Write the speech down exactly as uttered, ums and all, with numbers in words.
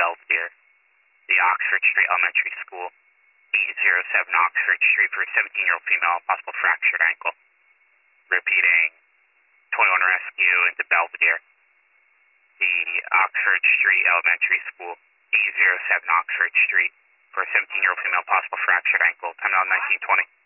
Belvedere. The Oxford Street Elementary School, eight oh seven Oxford Street for a seventeen-year-old female, possible fractured ankle. Repeating, twenty-one Rescue into Belvedere. The Oxford Street Elementary School, eight oh seven Oxford Street for a seventeen-year-old female, possible fractured ankle. Time out nineteen twenty.